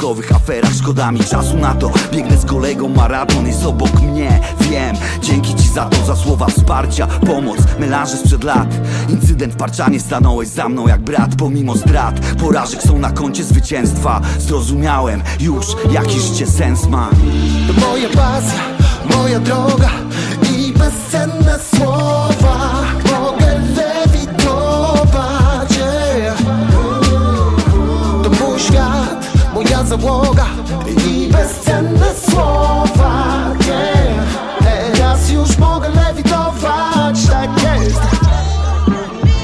fałszykowych aferach. Szkoda mi czasu na to, biegnę z kolegą, maraton jest obok mnie. Wiem, dzięki ci za to, za słowa wsparcia, pomoc, melanże sprzed lat. Incydent w Parczanie, stanąłeś za mną jak brat. Pomimo zdrad, porażek są na koncie zwycięstwa. Zrozumiałem już, jaki życie sens ma. To moja pasja, moja droga i bezcenne słowa. Mogę lewitować, yeah. To mój świat, moja załoga i bezcenne słowa.